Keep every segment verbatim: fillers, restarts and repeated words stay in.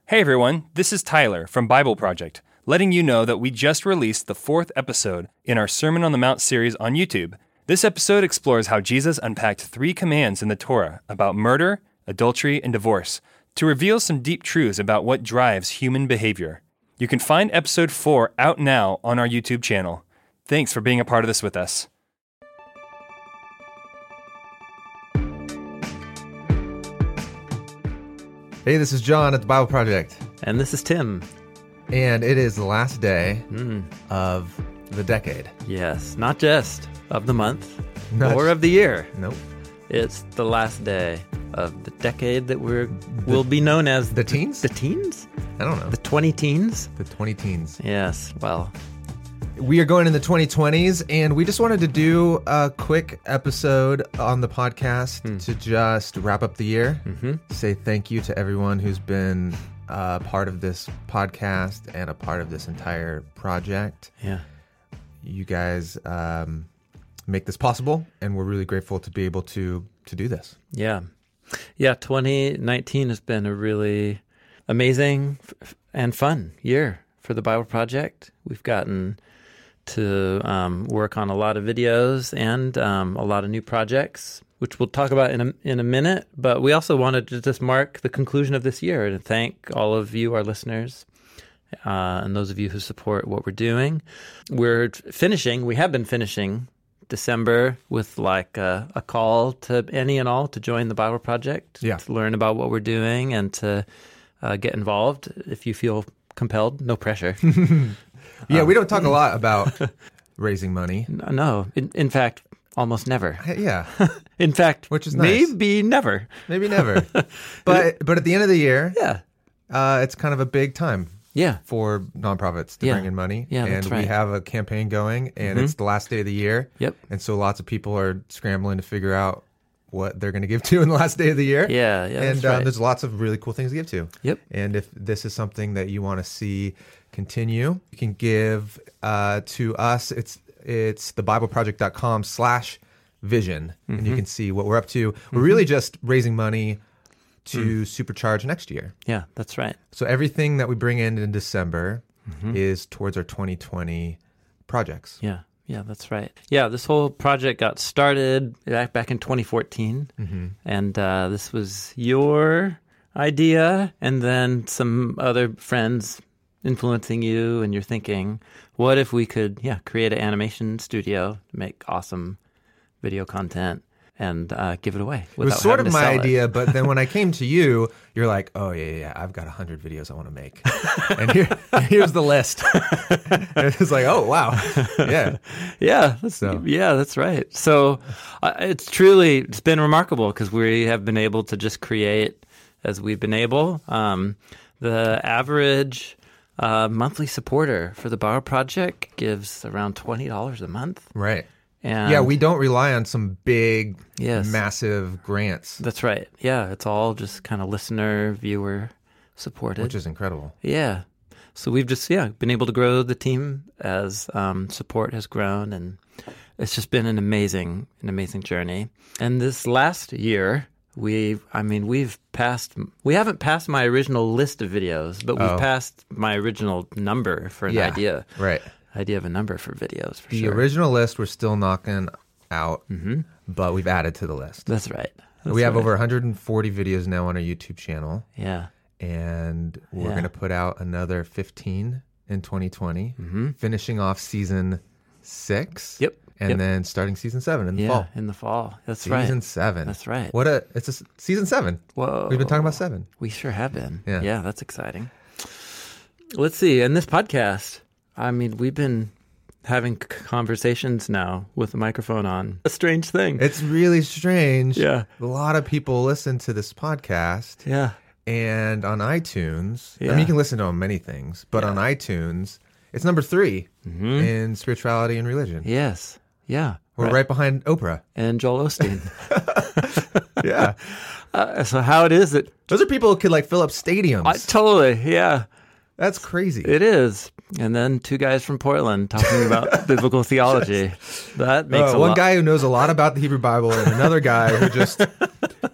Hey everyone, this is Tyler from Bible Project, letting you know that we just released the fourth episode in our Sermon on the Mount series on YouTube. This episode explores how Jesus unpacked three commands in the Torah about murder, adultery, and divorce to reveal some deep truths about what drives human behavior. You can find episode four out now on our YouTube channel. Thanks for being a part of this with us. Hey, this is John at the Bible Project. And this is Tim. And it is the last day Mm. of the decade. Yes, not just of the month Not or just- of the year. Nope. It's the last day of the decade that we're will be known as The teens? The teens? I don't know. The twenty teens? The twenty teens. Yes, well, We are going in the twenty twenties, and we just wanted to do a quick episode on the podcast Hmm. to just wrap up the year. mm-hmm. Say thank you to everyone who's been a part of this podcast and a part of this entire project. yeah. You guys um, make this possible, and we're really grateful to be able to to do this. Yeah. Yeah, twenty nineteen has been a really amazing f- and fun year for the Bible Project. We've gotten to um, work on a lot of videos and um, a lot of new projects, which we'll talk about in a, in a minute. But we also wanted to just mark the conclusion of this year and thank all of you, our listeners, uh, and those of you who support what we're doing. We're finishing, we have been finishing December with like a, a call to any and all to join the Bible Project, Yeah. to learn about what we're doing and to uh, get involved if you feel compelled. No pressure. Yeah, Um, we don't talk a lot about raising money. No, in, in fact, almost never. Yeah, In fact, Which is nice. maybe never. maybe never. But but at the end of the year, Yeah, uh, it's kind of a big time yeah, for nonprofits to Yeah. bring in money. Yeah, and that's we right. have a campaign going, and Mhm. it's the last day of the year. Yep. And so lots of people are scrambling to figure out what they're going to give to in the last day of the year. yeah, yeah. and that's uh, right. there's lots of really cool things to give to. Yep. And if this is something that you want to see continue, you can give uh, to us. It's it's thebibleproject.com slash vision. And you can see what we're up to. We're really just raising money to supercharge next year. Yeah, that's right. So everything that we bring in in December is towards our twenty twenty projects. Yeah, yeah, that's right. Yeah, this whole project got started back back in twenty fourteen, Mm-hmm. and uh, this was your idea, and then some other friends influencing you, and you're thinking, what if we could, yeah, create an animation studio, make awesome video content, and uh, give it away? It was sort of my idea, but then when I came to you, you're like, oh, yeah, yeah, yeah, I've got one hundred videos I want to make. And here, here's the list. And it's like, oh, wow. Yeah. Yeah, that's, So. yeah, that's right. So uh, it's truly, it's been remarkable because we have been able to just create as we've been able. Um, the average uh, monthly supporter for the Bible Project gives around twenty dollars a month. Right. And Yeah, we don't rely on some big, Yes. massive grants, That's right. Yeah, it's all just kind of listener, viewer supported. which is incredible. Yeah. So we've just, yeah, been able to grow the team as um, support has grown, and it's just been an amazing, an amazing journey. And this last year, we, I mean, we've passed, we haven't passed my original list of videos, but we've Oh. passed my original number for an Yeah. idea, Right. idea of a number for videos, for The sure. original list we're still knocking out, hmm but we've added to the list. That's right. That's we have right. over one hundred forty videos now on our YouTube channel, Yeah. and we're Yeah. going to put out another fifteen in twenty twenty, hmm finishing off season six. Yep. And Yep. then starting season seven in the Yeah, fall. in the fall. That's Season right. seven. That's right. What a, it's a s- season seven. Whoa. We've been talking about seven. We sure have been. Yeah. Yeah, that's exciting. Let's see. In this podcast, I mean, we've been having c- conversations now with the microphone on. A strange thing. It's really strange. Yeah. A lot of people listen to this podcast, Yeah. and on iTunes, I Yeah. mean, you can listen to on many things, but on iTunes, it's number three hmm in spirituality and religion. Yes. Yeah. We're right behind Oprah. And Joel Osteen. Yeah. uh, so how it is that Those are people who could like fill up stadiums. I totally, yeah, That's crazy. it is. And then two guys from Portland talking about biblical theology. That makes Uh, a one lot. guy who knows a lot about the Hebrew Bible and another guy who just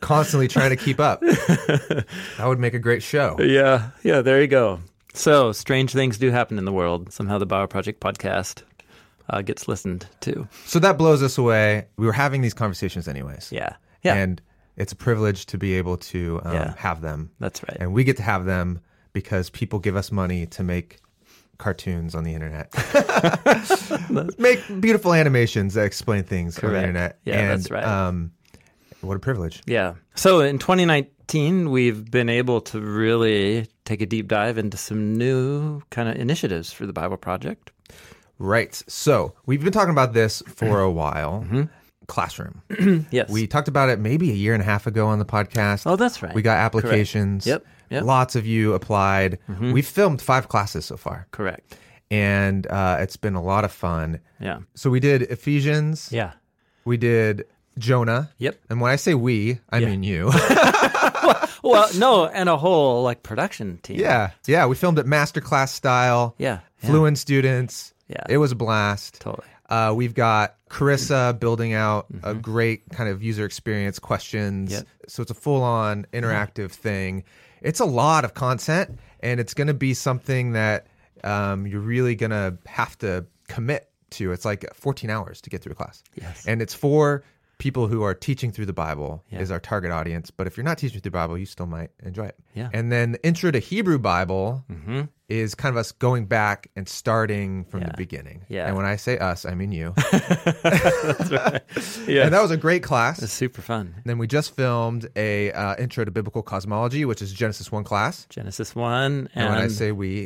constantly trying to keep up. That would make a great show. Yeah, yeah, there you go. So, strange things do happen in the world. Somehow the Bible Project podcast uh, gets listened to. So that blows us away. We were having these conversations anyways. Yeah, yeah. And it's a privilege to be able to um, Yeah. have them. That's right. And we get to have them because people give us money to make cartoons on the internet. Make beautiful animations that explain things on the Correct. internet. Yeah, and, that's right. Um, what a privilege. Yeah. So in twenty nineteen, we've been able to really take a deep dive into some new kind of initiatives for the Bible Project. Right. So we've been talking about this for a while. Mm-hmm. Classroom. Yes. We talked about it maybe a year and a half ago on the podcast. Oh, that's right. We got applications. Correct. Yep. Yep. Lots of you applied. Mm-hmm. We've filmed five classes so far. Correct. And uh, it's been a lot of fun. Yeah. So we did Ephesians. Yeah. We did Jonah. Yep. And when I say we, I Yeah. mean you. Well, no, and a whole like production team. yeah. Yeah. We filmed it masterclass style. Yeah. yeah. Flew in students. Yeah. It was a blast. Totally. Uh, we've got Carissa building out a great kind of user experience questions. Yep. So it's a full on interactive thing. It's a lot of content, and it's going to be something that um, you're really going to have to commit to. It's like fourteen hours to get through a class. Yes. And it's for people who are teaching through the Bible Yeah. is our target audience. But if you're not teaching through the Bible, you still might enjoy it. Yeah. And then the Intro to Hebrew Bible Mm-hmm. is kind of us going back and starting from Yeah. the beginning. Yeah. And when I say us, I mean you. That's right. Yeah. And that was a great class. It's super fun. Then we just filmed a uh, Intro to Biblical Cosmology, which is Genesis one class. Genesis one. And, And, when I say we,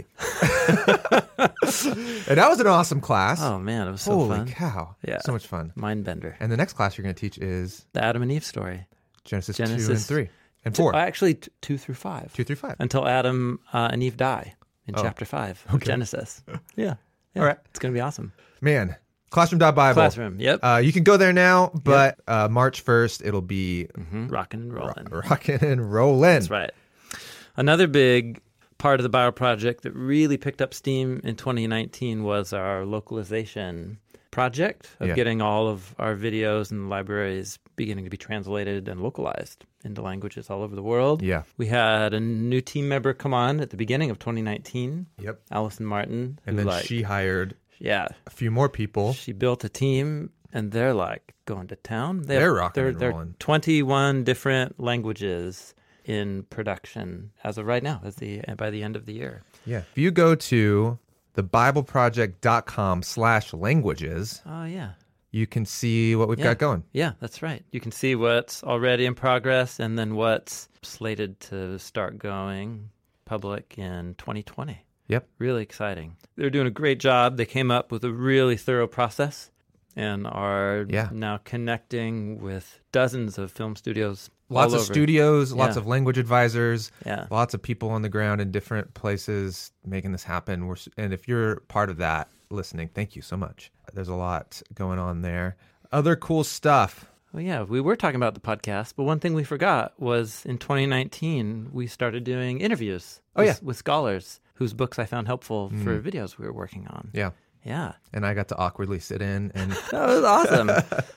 and that was an awesome class. oh, man, it was so Holy fun. cow. Yeah. So much fun. Mind bender. And the next class you're going to teach is The Adam and Eve story. Genesis, two and Genesis- three and four. Uh, Actually, t- two through five. two through five. Until Adam uh, and Eve die in Oh. chapter five of Genesis. Yeah. yeah. All right. It's going to be awesome. Man, classroom dot Bible. Classroom. Yep. Uh, you can go there now, but uh, March first, it'll be hmm Rocking and rolling. rocking and rolling. That's right. Another big part of the Bible Project that really picked up steam in twenty nineteen was our localization project of Yeah. getting all of our videos and libraries beginning to be translated and localized into languages all over the world. Yeah. We had a new team member come on at the beginning of twenty nineteen, Yep. Allison Martin. And who, then like, she hired yeah, a few more people. she built a team, and they're like going to town. They They're have, rocking they're, and they're rolling. twenty-one different languages in production as of right now, as the by the end of the year. Yeah. If you go to the bible project dot com slash languages, Oh yeah, you can see what we've Yeah. got going. yeah, that's right. You can see what's already in progress, and then what's slated to start going public in twenty twenty. Yep. Really exciting. They're doing a great job. They came up with a really thorough process and are Yeah. now connecting with dozens of film studios. Lots all of over. studios, lots Yeah. of language advisors, Yeah. lots of people on the ground in different places making this happen. We're, s- and if you're part of that listening, thank you so much. There's a lot going on there. Other cool stuff. Well, yeah, we were talking about the podcast, but one thing we forgot was in twenty nineteen, we started doing interviews Oh, with, yeah. with scholars whose books I found helpful for videos we were working on. Yeah. Yeah. And I got to awkwardly sit in and That was awesome.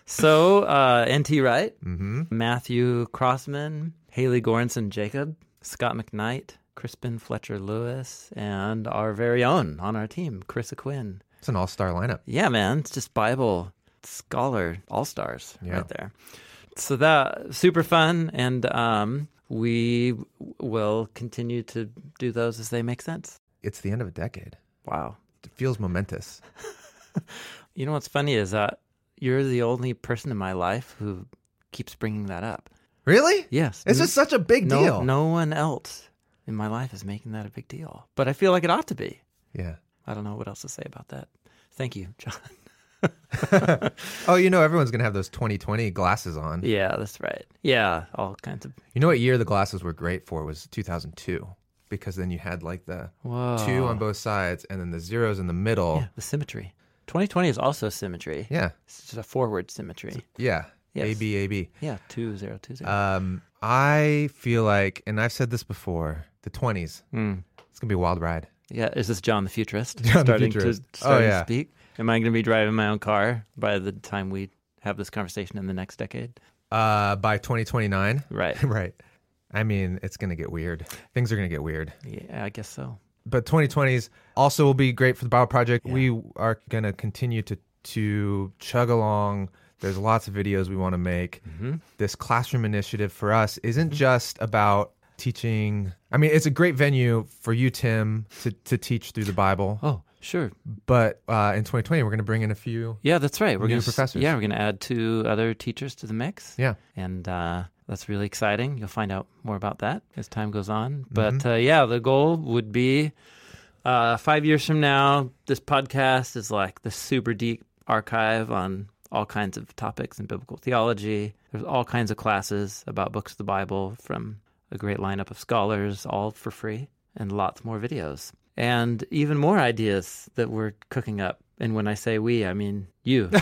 So, uh, N T Wright, mhm. Matthew Crossman, Haley Goranson Jacob, Scott McKnight, Crispin Fletcher Lewis, and our very own on our team, Carissa Quinn. it's an all-star lineup. Yeah, man, it's just Bible scholar all stars Yeah. right there. So that super fun, and um, we w- will continue to do those as they make sense. It's the end of a decade. Wow. It feels momentous. You know what's funny is that you're the only person in my life who keeps bringing that up. Really? Yes. It's just such a big no, deal. No one else in my life is making that a big deal, but I feel like it ought to be. Yeah. I don't know what else to say about that. Thank you, John. Oh, you know, everyone's going to have those twenty twenty glasses on. Yeah, that's right. Yeah, all kinds of. You know what year the glasses were great for was two thousand two, because then you had like the Whoa. two on both sides and then the zeros in the middle. Yeah, the symmetry. twenty twenty is also symmetry. Yeah. It's just a forward symmetry. Yeah. Yes. A B, A B. Yeah, two zero two zero. Um, I feel like, and I've said this before, the twenties, Mm. it's going to be a wild ride. Yeah, is this John the Futurist John the starting Futurist. to starting Oh, yeah. to speak? Am I going to be driving my own car by the time we have this conversation in the next decade? Uh, by twenty twenty-nine. Right. Right. I mean, it's going to get weird. Things are going to get weird. Yeah, I guess so. But twenty twenties also will be great for the Bible Project. Yeah. We are going to continue to to chug along. There's lots of videos we want to make. Mm-hmm. This classroom initiative for us isn't just about teaching. I mean, it's a great venue for you, Tim, to, to teach through the Bible. Oh, sure. But uh, in twenty twenty, we're going to bring in a few. Yeah, that's right. We're New going professors. Yeah, we're going to add two other teachers to the mix. Yeah. And uh, that's really exciting. You'll find out more about that as time goes on. But mm-hmm. uh, yeah, the goal would be uh, five years from now, this podcast is like the super deep archive on all kinds of topics in biblical theology. There's all kinds of classes about books of the Bible from a great lineup of scholars, all for free, and lots more videos. And even more ideas that we're cooking up. And when I say we, I mean you.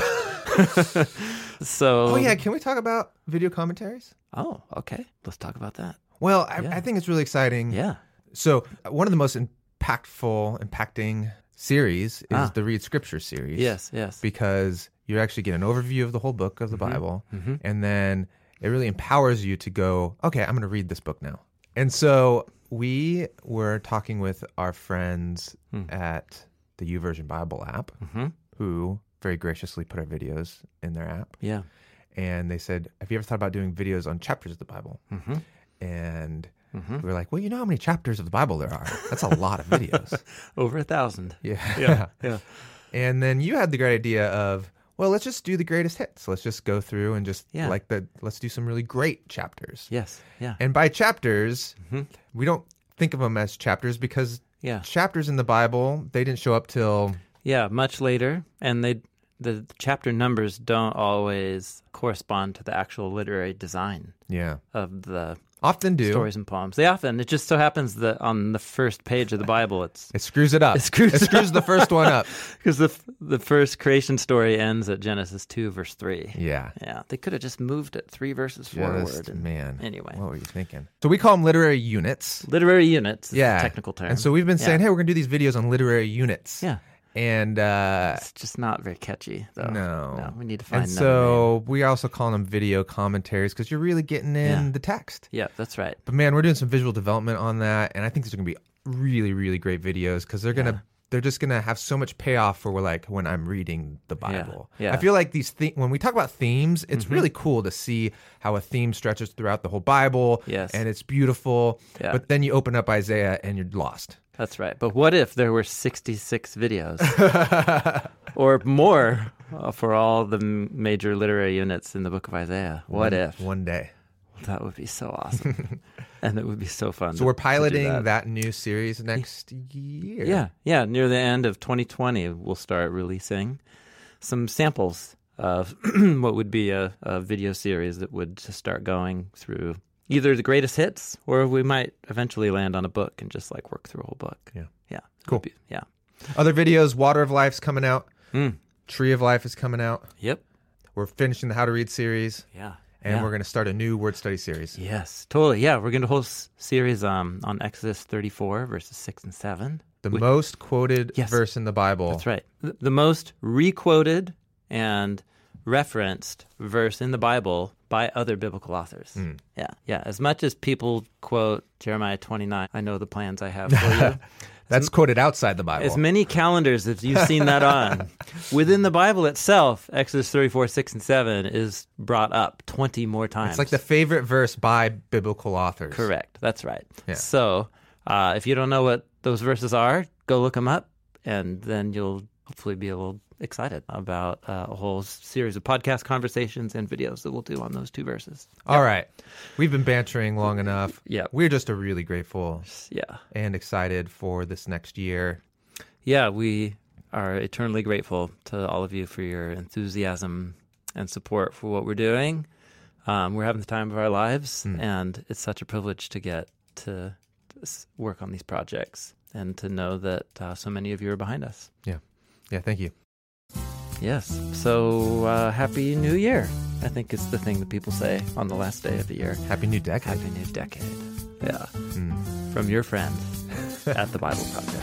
So. Oh, yeah. Can we talk about video commentaries? Oh, okay. Let's talk about that. Well, I, Yeah. I think it's really exciting. Yeah. So one of the most impactful, impacting series is Ah. the Read Scripture series. Yes, yes. Because you actually get an overview of the whole book of the Mhm. Bible. Mm-hmm. And then it really empowers you to go, okay, I'm going to read this book now. And so we were talking with our friends Hmm. at the YouVersion Bible app, Mm-hmm. who very graciously put our videos in their app. Yeah. And they said, have you ever thought about doing videos on chapters of the Bible? Mm-hmm. And Mm-hmm. we were like, well, you know how many chapters of the Bible there are? That's a lot of videos. Over a thousand. Yeah. Yeah. Yeah. And then you had the great idea of, well, let's just do the greatest hits. Let's just go through and just Yeah. like the, let's do some really great chapters. Yes. Yeah. And by chapters, Mhm. we don't think of them as chapters because Yeah. chapters in the Bible, they didn't show up till, Yeah. Much later, and they the chapter numbers don't always correspond to the actual literary design yeah, of the often do. stories and poems. They often. It just so happens that on the first page of the Bible, it's It screws it up. It screws it screws the first one up. because the the first creation story ends at Genesis two, verse three. Yeah. Yeah, they could have just moved it three verses Just, forward. And man. anyway, What were you thinking? So we call them literary units. literary units. Is Yeah. the technical term. And so we've been saying, Yeah. hey, we're going to do these videos on literary units. Yeah, And uh, it's just not very catchy, though. no. no, we need to find and another name. so we also call them video commentaries because you're really getting in Yeah. the text. Yeah, that's right. But man, we're doing some visual development on that, and I think these are gonna be really, really great videos because they're gonna Yeah. they're just gonna have so much payoff for like when I'm reading the Bible. Yeah. I feel like these the- when we talk about themes, it's really cool to see how a theme stretches throughout the whole Bible. Yes. and it's beautiful. Yeah. But then you open up Isaiah and you're lost. That's right. But what if there were sixty-six videos or more uh, for all the m- major literary units in the book of Isaiah? What one, if? one day? That would be so awesome. And it would be so fun. So to- we're to do piloting that. that. new series next year. Yeah, yeah. Near the end of twenty twenty, we'll start releasing some samples of what would be a, a video series that would just start going through either the greatest hits, or we might eventually land on a book and just like work through a whole book. Yeah. Yeah. It Cool. would be- yeah. Other videos, Water of Life's coming out. Mm. Tree of Life is coming out. Yep. We're finishing the How to Read series, Yeah. and yeah. we're going to start a new word study series. Yes, totally. Yeah, we're going to host series um, on Exodus thirty-four, verses six and seven. The We- most quoted Yes. verse in the Bible. That's right. The, the most requoted and referenced verse in the Bible by other biblical authors. Mm. Yeah, yeah. As much as people quote Jeremiah twenty-nine, I know the plans I have for you. That's quoted outside the Bible. As many calendars as you've seen that on. Within the Bible itself, Exodus thirty-four, six, and seven is brought up twenty more times. It's like the favorite verse by biblical authors. Correct. That's right. Yeah. So uh, if you don't know what those verses are, go look them up, and then you'll hopefully be a little excited about uh, a whole series of podcast conversations and videos that we'll do on those two verses. All right. We've been bantering long enough. Yeah. We're just a really grateful Yeah. and excited for this next year. Yeah, we are eternally grateful to all of you for your enthusiasm and support for what we're doing. Um, we're having the time of our lives, Mm. and it's such a privilege to get to s- work on these projects and to know that uh, so many of you are behind us. Yeah. Yeah. Thank you. Yes. So uh, Happy New Year, I think is the thing that people say on the last day of the year. Happy new decade. Happy New Decade. Yeah. Mm. From your friends at the Bible Project.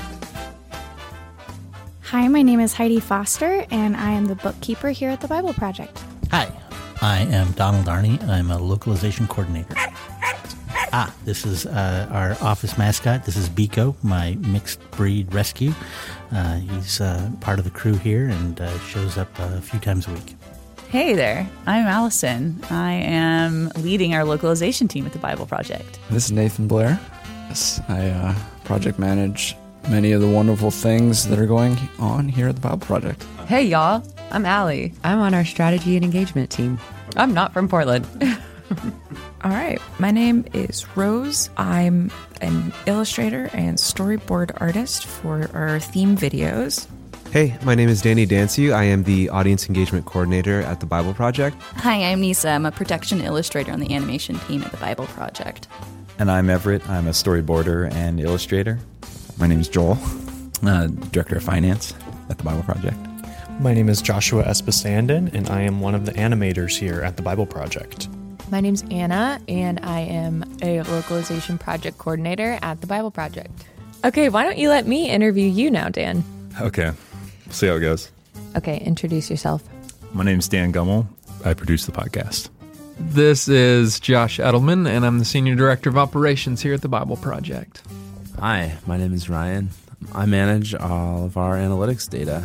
Hi, my name is Heidi Foster, and I am the bookkeeper here at the Bible Project. Hi, I am Donald Arney. I'm a localization coordinator. Ah, this is uh, our office mascot. This is Biko, my mixed breed rescue. Uh, he's uh, part of the crew here and uh, shows up a few times a week. Hey there, I'm Allison. I am leading our localization team at the Bible Project. This is Nathan Blair. Yes, I uh, project manage many of the wonderful things that are going on here at the Bible Project. Hey y'all, I'm Allie. I'm on our strategy and engagement team. I'm not from Portland. All right, my name is Rose. I'm an illustrator and storyboard artist for our theme videos. Hey, my name is Danny Dancy. I am the audience engagement coordinator at the Bible Project. Hi, I'm Nisa. I'm a production illustrator on the animation team at the Bible Project. And I'm Everett. I'm a storyboarder and illustrator. My name is Joel, uh, director of finance at the Bible Project. My name is Joshua Espasandin, and I am one of the animators here at the Bible Project. My name's Anna, and I am a localization project coordinator at the Bible Project. Okay, why don't you let me interview you now, Dan? Okay, we'll see how it goes. Okay, introduce yourself. My name's Dan Gummel. I produce the podcast. This is Josh Edelman, and I'm the Senior Director of Operations here at the Bible Project. Hi, my name is Ryan. I manage all of our analytics data.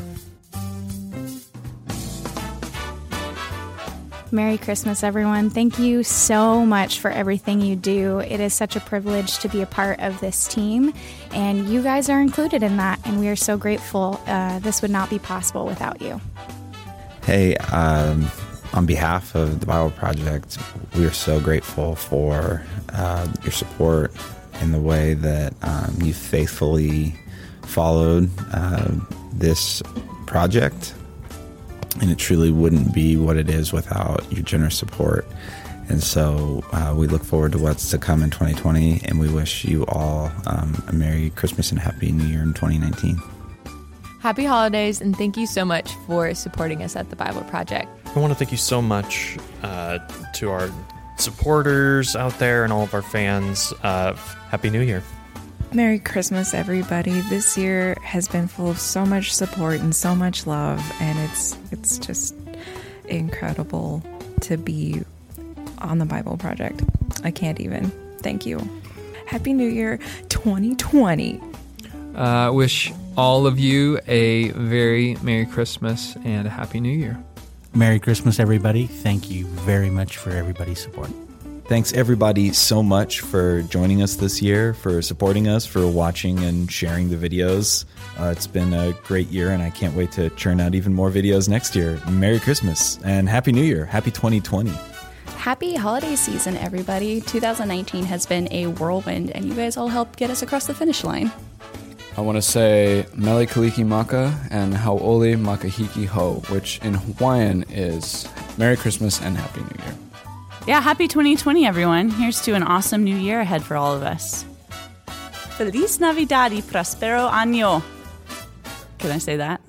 Merry Christmas, everyone. Thank you so much for everything you do. It is such a privilege to be a part of this team, and you guys are included in that, and we are so grateful. Uh, this would not be possible without you. Hey, um, on behalf of the Bible Project, we are so grateful for uh, your support in the way that um, you faithfully followed uh, this project. And it truly wouldn't be what it is without your generous support. And so uh, we look forward to what's to come in twenty twenty, and we wish you all um, a Merry Christmas and Happy New Year in twenty nineteen. Happy holidays, and thank you so much for supporting us at the Bible Project. I want to thank you so much uh, to our supporters out there and all of our fans. Uh, Happy New Year. Merry Christmas, everybody. This year has been full of so much support and so much love, and it's it's just incredible to be on the Bible Project. I can't even. Thank you. Happy New Year twenty twenty. I uh, wish all of you a very Merry Christmas and a Happy New Year. Merry Christmas, everybody. Thank you very much for everybody's support. Thanks, everybody, so much for joining us this year, for supporting us, for watching and sharing the videos. Uh, it's been a great year, and I can't wait to churn out even more videos next year. Merry Christmas and Happy New Year. Happy twenty twenty. Happy holiday season, everybody. two thousand nineteen has been a whirlwind, and you guys all helped get us across the finish line. I want to say Mele Kaliki Maka and Hau'oli Makahiki Ho, which in Hawaiian is Merry Christmas and Happy New Year. Yeah, happy twenty twenty, everyone. Here's to an awesome new year ahead for all of us. Feliz Navidad y Prospero Año. Can I say that?